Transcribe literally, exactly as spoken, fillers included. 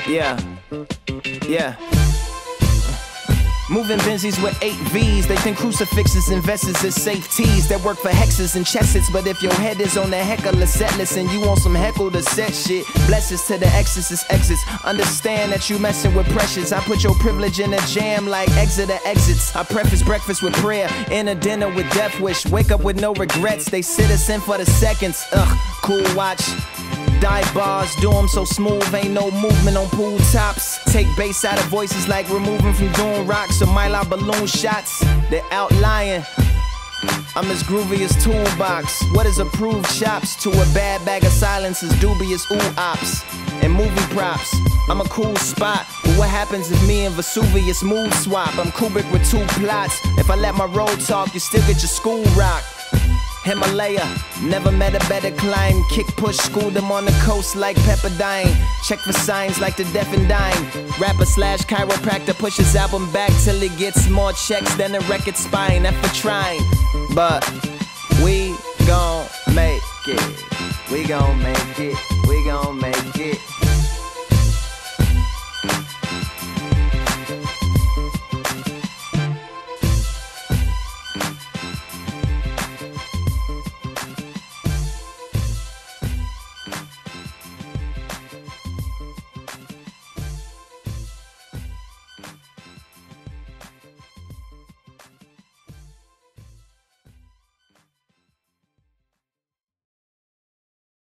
Yeah, yeah. Moving Benzies with eight V's. They think crucifixes and vests is safeties that work for hexes and chessets. But if your head is on the heckler set list and you want some heckle to set shit, blessings to the exorcist exits. Understand that you messing with precious. I put your privilege in a jam like Exeter exits. I preface breakfast with prayer, in a dinner with death wish. Wake up with no regrets. They sit us in for the seconds. Ugh, cool watch. Dive bars, do 'em so smooth, ain't no movement on pool tops. Take bass out of voices like removing from doing rocks or mile out balloon shots. They're outlying. I'm as groovy as Toolbox. What is approved chops to a bad bag of silence is dubious ooh ops. And movie props, I'm a cool spot. But what happens if me and Vesuvius mood swap? I'm Kubrick with two plots. If I let my road talk, you still get your school rock. Himalaya, never met a better climb. Kick push, schooled them on the coast like Pepperdine. Check for signs like the deaf and dying. Rapper slash chiropractor push his album back till he gets more checks than a record spine. F for trying, but we gon' make it. We gon' make it. We gon' make it.